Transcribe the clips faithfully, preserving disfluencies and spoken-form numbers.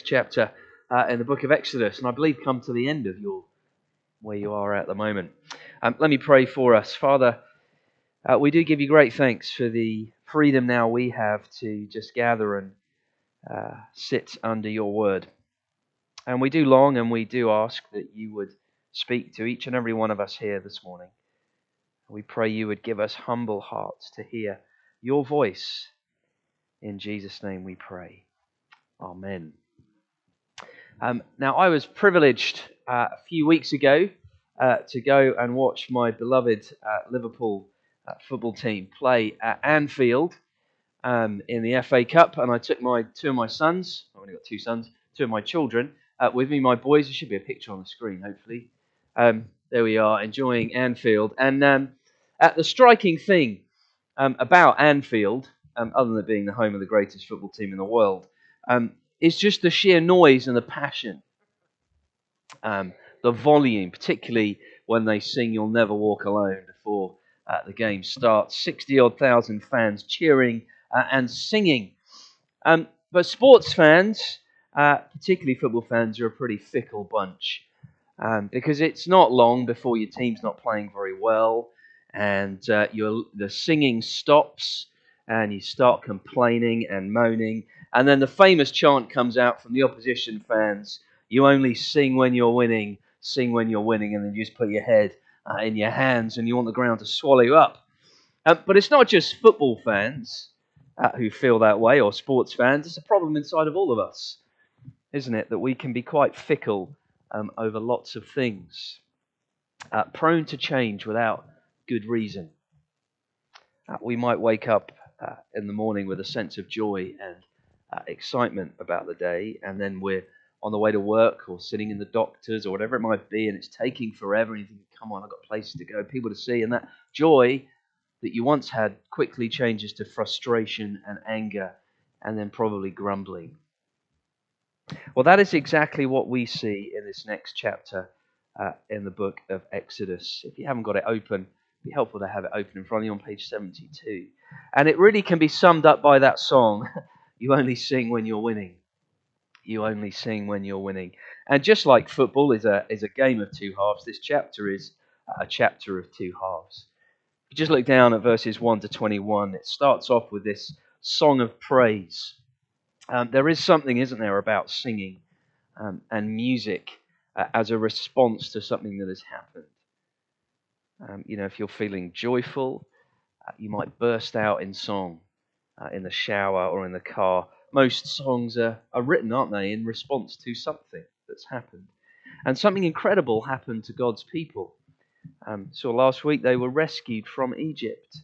next chapter uh, in the book of Exodus, and I believe come to the end of your where you are at the moment. Um, let me pray for us. Father, uh, we do give you great thanks for the freedom now we have to just gather and uh, sit under your word. And we do long and we do ask that you would speak to each and every one of us here this morning. We pray you would give us humble hearts to hear your voice. In Jesus' name we pray. Amen. Um, now, I was privileged uh, a few weeks ago uh, to go and watch my beloved uh, Liverpool uh, football team play at Anfield um, in the F A Cup, and I took my two of my sons, I've only got two sons, two of my children, uh, with me, my boys. There should be a picture on the screen, hopefully. Um, there we are, enjoying Anfield. And um, at the striking thing um, about Anfield, um, other than it being the home of the greatest football team in the world, um, is just the sheer noise and the passion, um, the volume, particularly when they sing "You'll Never Walk Alone" before uh, the game starts. sixty-odd thousand fans cheering uh, and singing. Um, but sports fans, uh, particularly football fans, are a pretty fickle bunch um, because it's not long before your team's not playing very well and uh, your, the singing stops and you start complaining and moaning. And then the famous chant comes out from the opposition fans: "You only sing when you're winning, sing when you're winning," and then you just put your head uh, in your hands and you want the ground to swallow you up. Uh, but it's not just football fans uh, who feel that way, or sports fans. It's a problem inside of all of us, isn't it? That we can be quite fickle um, over lots of things, uh, prone to change without good reason. Uh, we might wake up uh, in the morning with a sense of joy and uh, excitement about the day, and then we're on the way to work or sitting in the doctor's or whatever it might be, and it's taking forever, and you think, come on, I've got places to go, people to see, and that joy that you once had quickly changes to frustration and anger, and then probably grumbling. Well, that is exactly what we see in this next chapter uh, in the book of Exodus. If you haven't got it open, it'd be helpful to have it open in front of you on page seventy-two. And it really can be summed up by that song, "You only sing when you're winning. You only sing when you're winning." And just like football is a is a game of two halves, this chapter is a chapter of two halves. If you just look down at verses one to twenty-one, it starts off with this song of praise. Um, there is something, isn't there, about singing um, and music uh, as a response to something that has happened. Um, you know, if you're feeling joyful, uh, you might burst out in song uh, in the shower or in the car. Most songs are, are written, aren't they, in response to something that's happened. And something incredible happened to God's people. Um, so last week they were rescued from Egypt.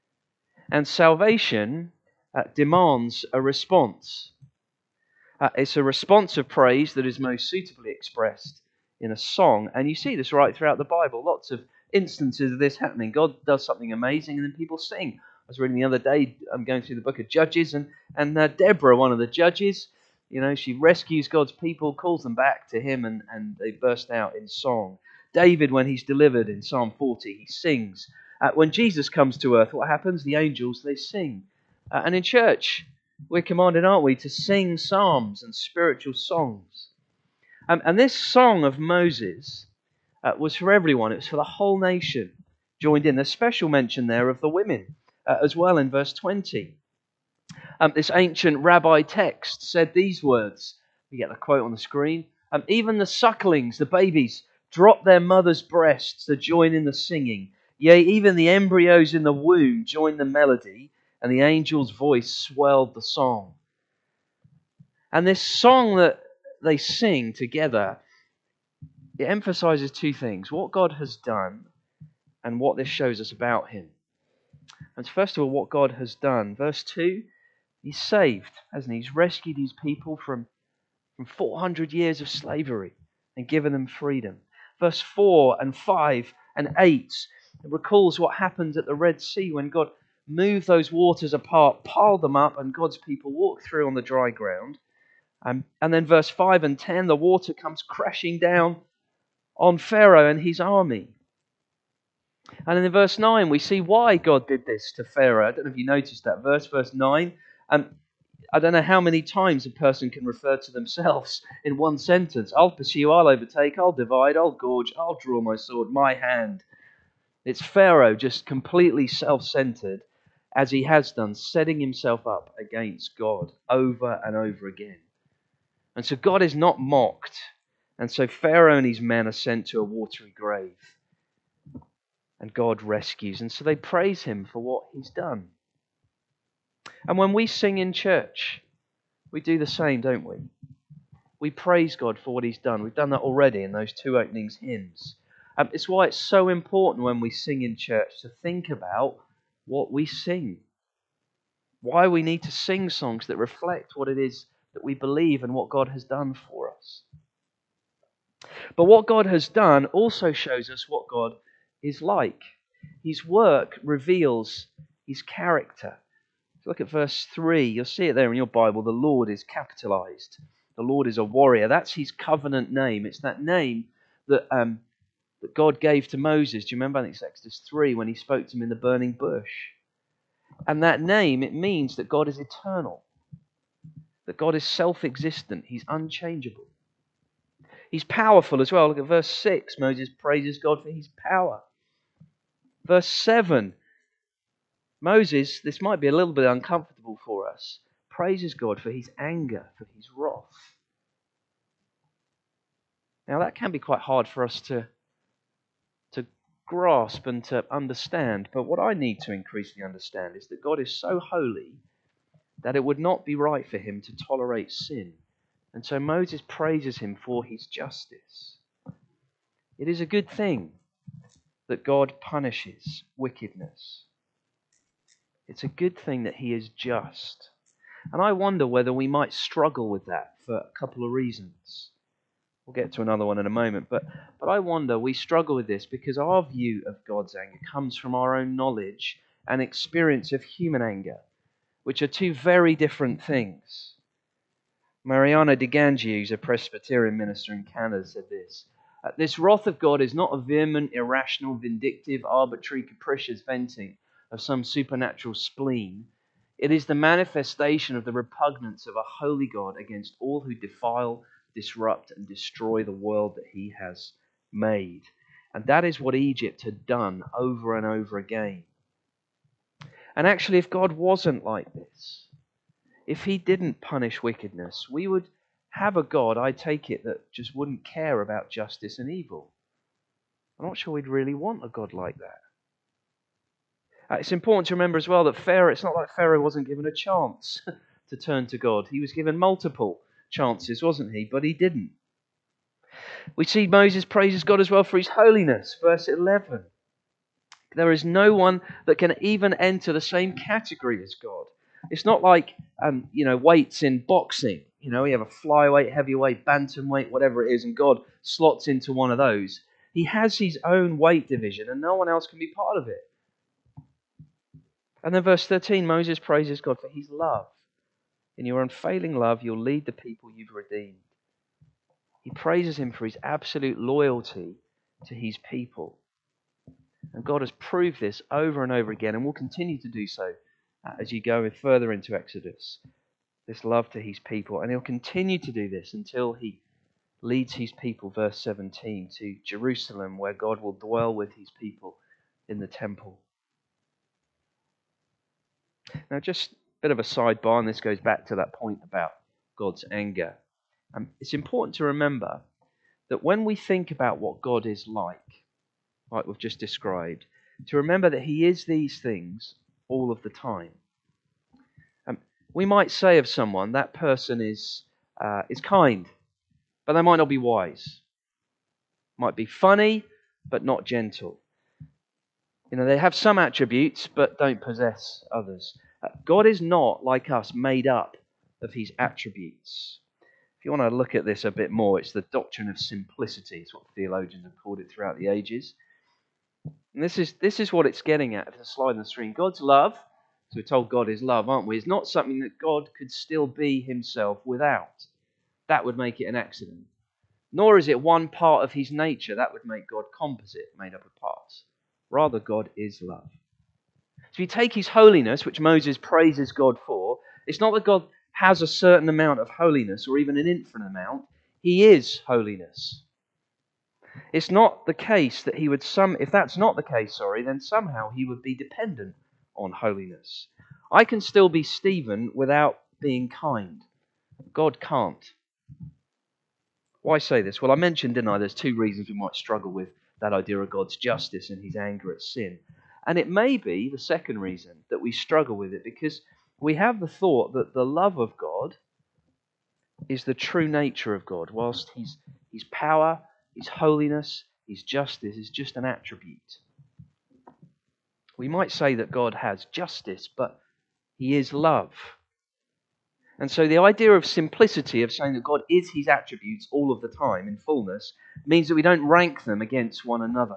And salvation uh, demands a response. Uh, it's a response of praise that is most suitably expressed in a song. And you see this right throughout the Bible. Lots of instances of this happening. God does something amazing and then people sing. I was reading the other day, I'm going through the book of Judges, and, and uh, Deborah, one of the judges, you know, she rescues God's people, calls them back to him, and, and they burst out in song. David, when he's delivered in Psalm forty, he sings. Uh, when Jesus comes to earth, what happens? The angels, they sing. Uh, and in church, we're commanded, aren't we, to sing psalms and spiritual songs. Um, and this song of Moses uh, was for everyone. It was for the whole nation joined in. There's special mention there of the women uh, as well in verse twenty. Um, this ancient rabbi text said these words. We get the quote on the screen. Um, Even the sucklings, the babies, drop their mother's breasts to join in the singing. Yea, even the embryos in the womb join the melody, and the angel's voice swelled the song. And this song that they sing together, it emphasizes two things: what God has done and what this shows us about him. And first of all, what God has done. Verse two, he's saved, hasn't he? He's rescued his people from, from four hundred years of slavery and given them freedom. Verse four and five and eight, it recalls what happened at the Red Sea when God moved those waters apart, piled them up, and God's people walked through on the dry ground. Um, and then verse five and ten, the water comes crashing down on Pharaoh and his army. And in verse nine, we see why God did this to Pharaoh. I don't know if you noticed that verse, verse nine. Um, I don't know how many times a person can refer to themselves in one sentence. I'll pursue, I'll overtake, I'll divide, I'll gorge, I'll draw my sword, my hand. It's Pharaoh just completely self-centered, as he has done, setting himself up against God over and over again. And so God is not mocked. And so Pharaoh and his men are sent to a watery grave. And God rescues. And so they praise him for what he's done. And when we sing in church, we do the same, don't we? We praise God for what he's done. We've done that already in those two opening hymns. Um, it's why it's so important when we sing in church to think about what we sing. Why we need to sing songs that reflect what it is that we believe and what God has done for us. But what God has done also shows us what God is like. His work reveals his character. If you look at verse three, you'll see it there in your Bible. The Lord is capitalized. The Lord is a warrior. That's his covenant name. It's that name that, um, that God gave to Moses. Do you remember? I think it's Exodus three when he spoke to him in the burning bush. And that name, it means that God is eternal. That God is self-existent. He's unchangeable. He's powerful as well. Look at verse six. Moses praises God for his power. Verse seven. Moses, this might be a little bit uncomfortable for us, praises God for his anger, for his wrath. Now that can be quite hard for us to, to grasp and to understand. But what I need to increasingly understand is that God is so holy that it would not be right for him to tolerate sin. And so Moses praises him for his justice. It is a good thing that God punishes wickedness. It's a good thing that he is just. And I wonder whether we might struggle with that for a couple of reasons. We'll get to another one in a moment. But, but I wonder we struggle with this because our view of God's anger comes from our own knowledge and experience of human anger, which are two very different things. Mariana de Gangi, who's a Presbyterian minister in Canada, said this. This wrath of God is not a vehement, irrational, vindictive, arbitrary, capricious venting of some supernatural spleen. It is the manifestation of the repugnance of a holy God against all who defile, disrupt, and destroy the world that he has made. And that is what Egypt had done over and over again. And actually, if God wasn't like this, if he didn't punish wickedness, we would have a God, I take it, that just wouldn't care about justice and evil. I'm not sure we'd really want a God like that. Uh, it's important to remember as well that Pharaoh, it's not like Pharaoh wasn't given a chance to turn to God. He was given multiple chances, wasn't he? But he didn't. We see Moses praises God as well for his holiness. Verse eleven. There is no one that can even enter the same category as God. It's not like, um, you know, weights in boxing. You know, we have a flyweight, heavyweight, bantamweight, whatever it is, and God slots into one of those. He has his own weight division, and no one else can be part of it. And then verse thirteen, Moses praises God for his love. In your unfailing love, you'll lead the people you've redeemed. He praises him for his absolute loyalty to his people. And God has proved this over and over again, and will continue to do so as you go further into Exodus. This love to his people. And he'll continue to do this until he leads his people, verse seventeen, to Jerusalem, where God will dwell with his people in the temple. Now, just a bit of a sidebar, and this goes back to that point about God's anger. Um, it's important to remember that when we think about what God is like, like we've just described, to remember that he is these things all of the time. Um, we might say of someone, that person is uh, is kind, but they might not be wise. Might be funny, but not gentle. You know, they have some attributes, but don't possess others. Uh, God is not, like us, made up of his attributes. If you want to look at this a bit more, it's the doctrine of simplicity. It's what theologians have called it throughout the ages. And this is this is what it's getting at. If the slide on the screen, God's love. So we're told God is love, aren't we? It's not something that God could still be himself without. That would make it an accident. Nor is it one part of his nature. That would make God composite, made up of parts. Rather, God is love. So if you take his holiness, which Moses praises God for, it's not that God has a certain amount of holiness, or even an infinite amount, he is holiness. It's not the case that he would some, if that's not the case, sorry, then somehow he would be dependent on holiness. I can still be Stephen without being kind. God can't. Why say this? Well, I mentioned, didn't I, there's two reasons we might struggle with that idea of God's justice and his anger at sin. And it may be the second reason that we struggle with it, because we have the thought that the love of God is the true nature of God, whilst his, his power, his holiness, his justice is just an attribute. We might say that God has justice, but he is love. And so the idea of simplicity, of saying that God is his attributes all of the time in fullness, means that we don't rank them against one another.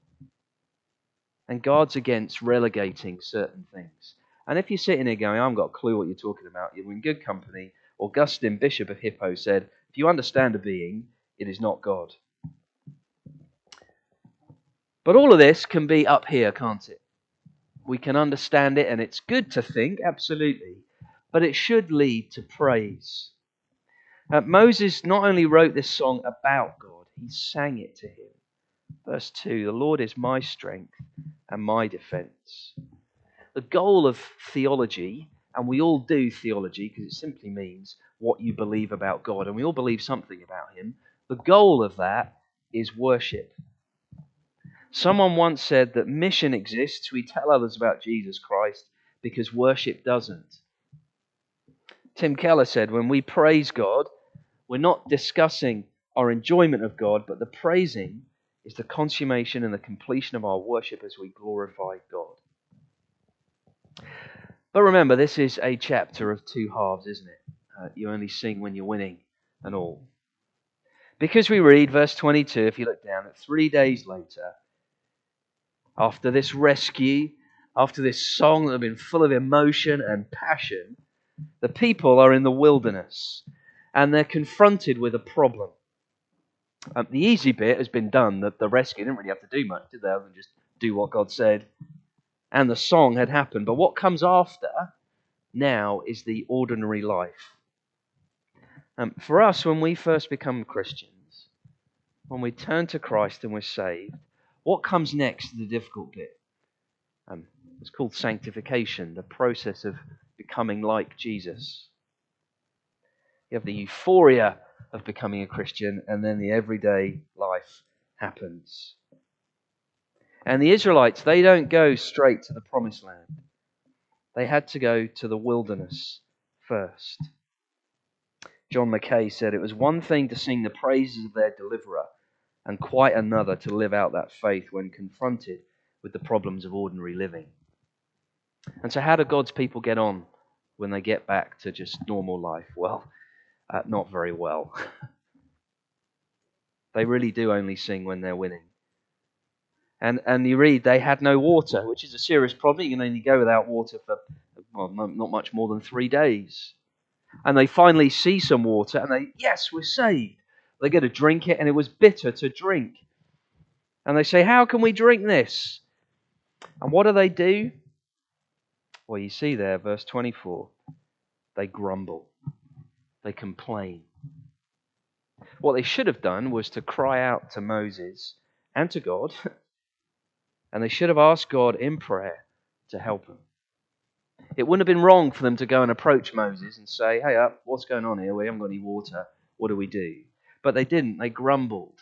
And guards against relegating certain things. And if you're sitting here going, I haven't got a clue what you're talking about, you're in good company, Augustine, Bishop of Hippo, said, if you understand a being, it is not God. But all of this can be up here, can't it? We can understand it, and it's good to think, absolutely. But it should lead to praise. Uh, Moses not only wrote this song about God, he sang it to him. Verse two, the Lord is my strength and my defense. The goal of theology, and we all do theology because it simply means what you believe about God, and we all believe something about him. The goal of that is worship. Someone once said that mission exists, we tell others about Jesus Christ, because worship doesn't. Tim Keller said, when we praise God, we're not discussing our enjoyment of God, but the praising is the consummation and the completion of our worship as we glorify God. But remember, this is a chapter of two halves, isn't it? Uh, you only sing when you're winning and all. Because we read, verse twenty-two, if you look down, that three days later, after this rescue, after this song that had been full of emotion and passion, the people are in the wilderness and they're confronted with a problem. Um, the easy bit has been done. The, the rescue didn't really have to do much, did they? Other than just do what God said. And the song had happened. But what comes after now is the ordinary life. Um, for us, when we first become Christians, when we turn to Christ and we're saved, what comes next is the difficult bit. Um, it's called sanctification, the process of becoming like Jesus. You have the euphoria of becoming a Christian, and then the everyday life happens. And the Israelites, they don't go straight to the promised land. They had to go to the wilderness first. John Mackay said it was one thing to sing the praises of their deliverer, and quite another to live out that faith when confronted with the problems of ordinary living. And so how do God's people get on when they get back to just normal life? Well, uh, not very well. They really do only sing when they're winning. And and you read they had no water, which is a serious problem. You can only go without water for, well, not much more than three days. And they finally see some water, and they, yes, we're saved. They go to drink it, and it was bitter to drink. And they say, how can we drink this? And what do they do? Well, you see there, verse twenty-four, they grumble. They complain. What they should have done was to cry out to Moses and to God, and they should have asked God in prayer to help them. It wouldn't have been wrong for them to go and approach Moses and say, hey up, what's going on here? We haven't got any water. What do we do? But they didn't. They grumbled.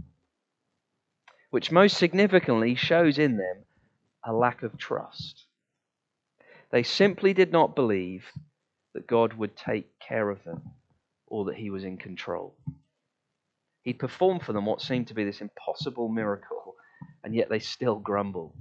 Which most significantly shows in them a lack of trust. They simply did not believe that God would take care of them or that he was in control. He performed for them what seemed to be this impossible miracle, and yet they still grumble.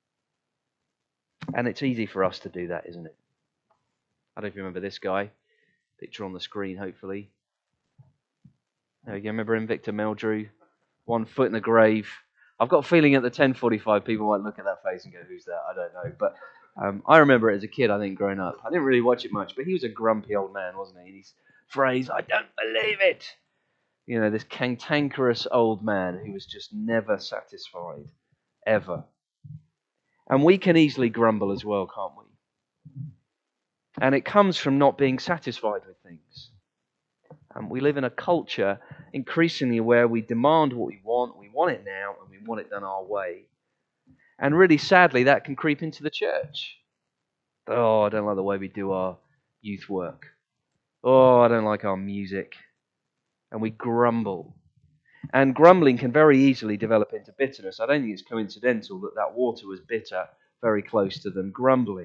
And it's easy for us to do that, isn't it? I don't know if you remember this guy. Picture on the screen, hopefully. There you go. Remember him, Victor Meldrew? One foot in the grave. I've got a feeling at the ten forty-five people might look at that face and go, who's that? I don't know. But um, I remember it as a kid, I think, growing up. I didn't really watch it much, but he was a grumpy old man, wasn't he? And his phrase, I don't believe it. You know, this cantankerous old man who was just never satisfied, ever. And we can easily grumble as well, can't we? And it comes from not being satisfied with things. And we live in a culture increasingly where we demand what we want, we want it now, and we want it done our way. And really sadly, that can creep into the church. Oh, I don't like the way we do our youth work. Oh, I don't like our music. And we grumble. And grumbling can very easily develop into bitterness. I don't think it's coincidental that that water was bitter very close to them grumbling.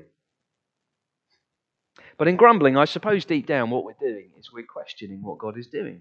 But in grumbling, I suppose deep down what we're doing is we're questioning what God is doing.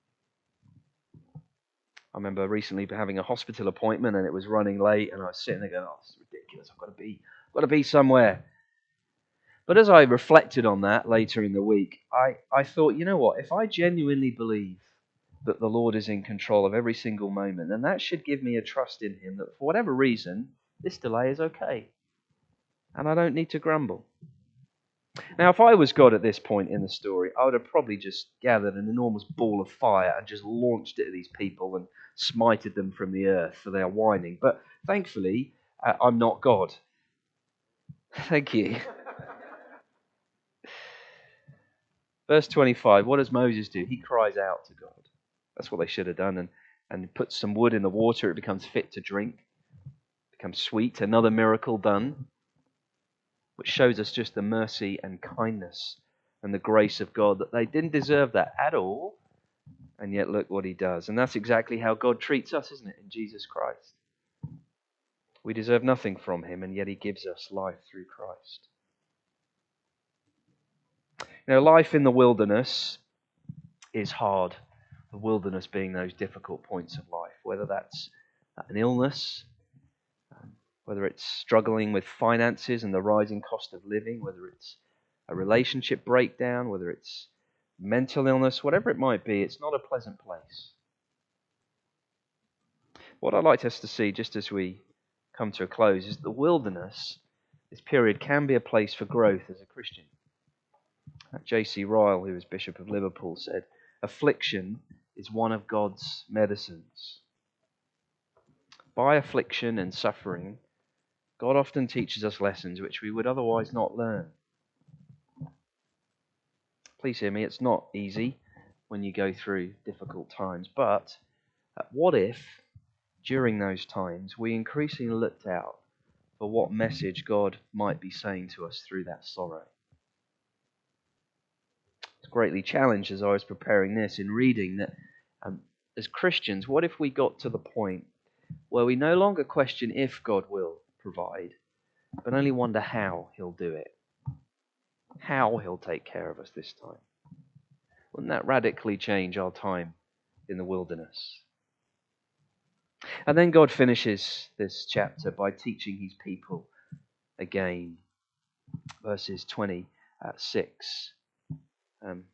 I remember recently having a hospital appointment and it was running late and I was sitting there going, oh, this is ridiculous, I've got to be, I've got to be somewhere. But as I reflected on that later in the week, I, I thought, you know what, if I genuinely believe that the Lord is in control of every single moment, then that should give me a trust in Him that for whatever reason, this delay is okay. And I don't need to grumble. Now, if I was God at this point in the story, I would have probably just gathered an enormous ball of fire and just launched it at these people and smited them from the earth for their whining. But thankfully, uh, I'm not God. Thank you. Verse twenty-five, what does Moses do? He cries out to God. That's what they should have done. And, and puts some wood in the water, it becomes fit to drink. It becomes sweet. Another miracle done. Which shows us just the mercy and kindness and the grace of God, that they didn't deserve that at all, and yet look what He does. And that's exactly how God treats us, isn't it, in Jesus Christ? We deserve nothing from Him, and yet He gives us life through Christ. You know, life in the wilderness is hard. The wilderness being those difficult points of life, whether that's an illness, whether it's struggling with finances and the rising cost of living, whether it's a relationship breakdown, whether it's mental illness, whatever it might be, it's not a pleasant place. What I'd like us to see, just as we come to a close, is the wilderness, this period, can be a place for growth as a Christian. J C Ryle, who was Bishop of Liverpool, said, affliction is one of God's medicines. By affliction and suffering, God often teaches us lessons which we would otherwise not learn. Please hear me, it's not easy when you go through difficult times, but what if, during those times, we increasingly looked out for what message God might be saying to us through that sorrow? I was greatly challenged as I was preparing this in reading that um, as Christians, what if we got to the point where we no longer question if God will provide, but only wonder how He'll do it, how He'll take care of us this time? Wouldn't that radically change our time in the wilderness? And then God finishes this chapter by teaching His people again. Verses twenty-six. Um,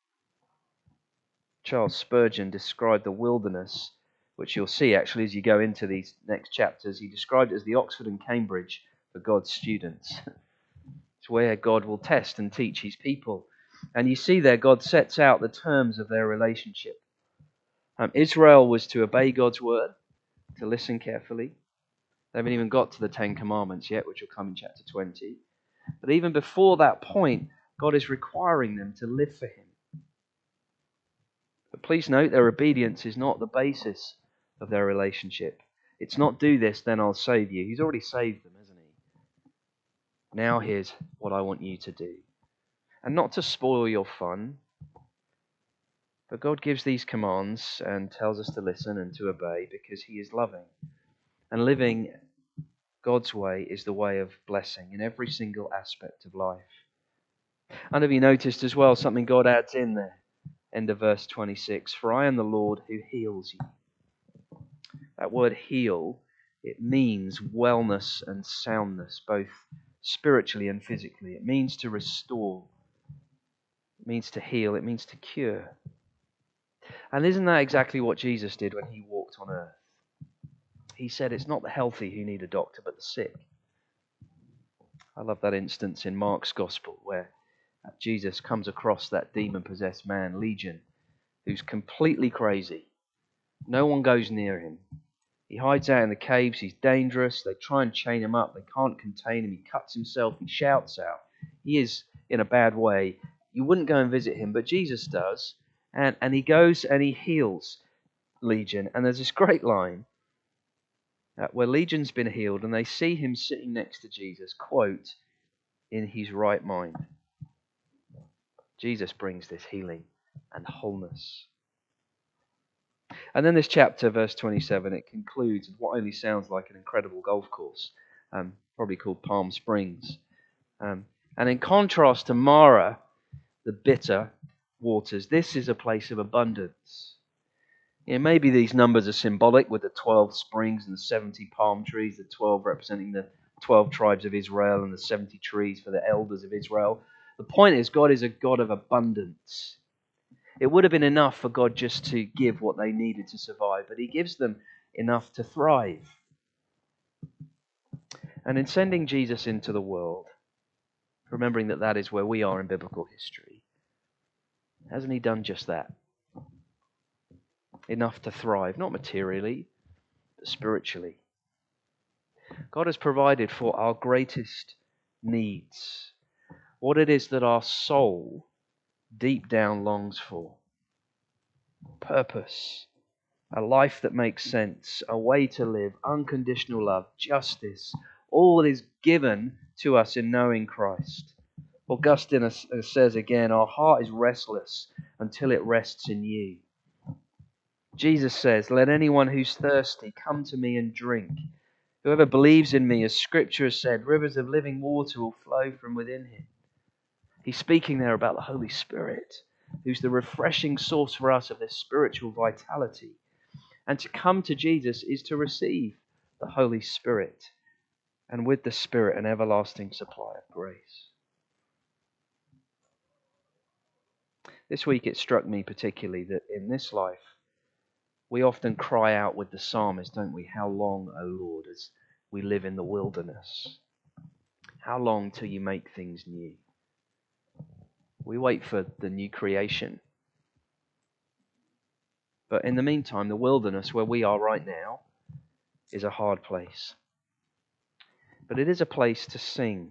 Charles Spurgeon described the wilderness, which you'll see actually as you go into these next chapters. He described it as the Oxford and Cambridge for God's students. It's where God will test and teach His people. And you see there, God sets out the terms of their relationship. Um, Israel was to obey God's word, to listen carefully. They haven't even got to the Ten Commandments yet, which will come in chapter twenty. But even before that point, God is requiring them to live for Him. But please note, their obedience is not the basis of their relationship. It's not do this, then I'll save you. He's already saved them, hasn't He? Now here's what I want you to do. And not to spoil your fun, but God gives these commands and tells us to listen and to obey because He is loving. And living God's way is the way of blessing in every single aspect of life. And have you noticed as well something God adds in there? End of verse twenty-six. For I am the Lord who heals you. That word heal, it means wellness and soundness, both spiritually and physically. It means to restore. It means to heal. It means to cure. And isn't that exactly what Jesus did when He walked on earth? He said it's not the healthy who need a doctor, but the sick. I love that instance in Mark's Gospel where Jesus comes across that demon-possessed man, Legion, who's completely crazy. No one goes near him. He hides out in the caves. He's dangerous. They try and chain him up. They can't contain him. He cuts himself. He shouts out. He is in a bad way, you wouldn't go and visit him, but Jesus does. And, and he goes and he heals Legion. And there's this great line uh, where Legion's been healed and they see him sitting next to Jesus, quote, in his right mind. Jesus brings this healing and wholeness. And then this chapter, verse twenty-seven, it concludes with what only sounds like an incredible golf course, um, probably called Palm Springs. Um, and in contrast to Mara, the bitter waters, this is a place of abundance. You know, maybe these numbers are symbolic with the twelve springs and the seventy palm trees, the twelve representing the twelve tribes of Israel and the seventy trees for the elders of Israel. The point is, God is a God of abundance. It would have been enough for God just to give what they needed to survive, but he gives them enough to thrive. And in sending Jesus into the world, remembering that that is where we are in biblical history, hasn't he done just that? Enough to thrive, not materially, but spiritually. God has provided for our greatest needs, what it is that our soul deep down longs for. Purpose, a life that makes sense, a way to live, unconditional love, justice, all that is given to us in knowing Christ. Augustine says again, our heart is restless until it rests in you. Jesus says, let anyone who's thirsty come to me and drink. Whoever believes in me, as Scripture has said, rivers of living water will flow from within him. He's speaking there about the Holy Spirit, who's the refreshing source for us of this spiritual vitality. And to come to Jesus is to receive the Holy Spirit, and with the Spirit an everlasting supply of grace. This week it struck me particularly that in this life, we often cry out with the psalmist, don't we? How long, O Lord, as we live in the wilderness? How long till you make things new? We wait for the new creation. But in the meantime, the wilderness where we are right now is a hard place. But it is a place to sing.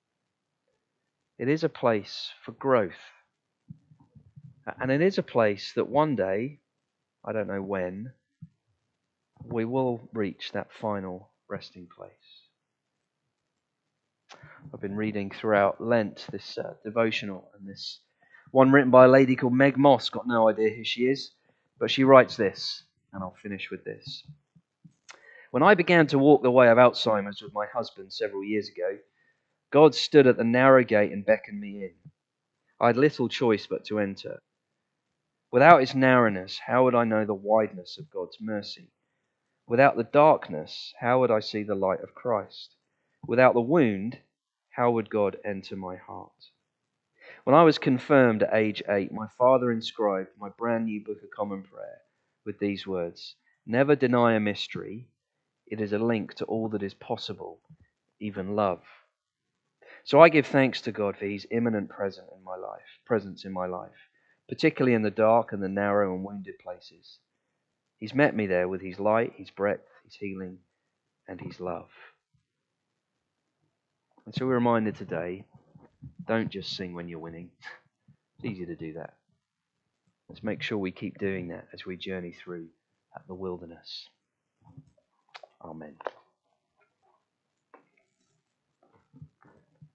It is a place for growth. And it is a place that one day, I don't know when, we will reach that final resting place. I've been reading throughout Lent this uh, devotional, and this one written by a lady called Meg Moss. Got no idea who she is, but she writes this, and I'll finish with this. When I began to walk the way of Alzheimer's with my husband several years ago, God stood at the narrow gate and beckoned me in. I had little choice but to enter. Without its narrowness, how would I know the wideness of God's mercy? Without the darkness, how would I see the light of Christ? Without the wound, how would God enter my heart? When I was confirmed at age eight, my father inscribed my brand new Book of Common Prayer with these words: never deny a mystery. It is a link to all that is possible, even love. So I give thanks to God for his imminent presence in my life, presence in my life, particularly in the dark and the narrow and wounded places. He's met me there with his light, his breadth, his healing, and his love. And so we're reminded today, don't just sing when you're winning. It's easy to do that. Let's make sure we keep doing that as we journey through the wilderness. Amen.